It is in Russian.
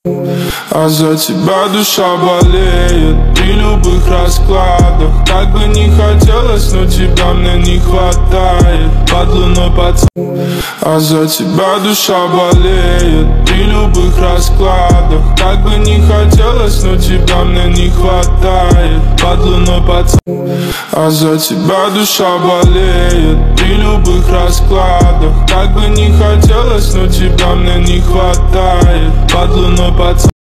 А за тебя душа болеет при любых раскладах. Как бы не хотелось, но тебя мне не хватает. Под луной поцелуй. А за тебя душа болеет при любых раскладах. Как бы не хотелось, но тебя мне не хватает. Под луной поцелуй. А за тебя душа болеет при любых раскладах. Как бы не хотелось, но тебя мне не хватает. Под луной поцелуй.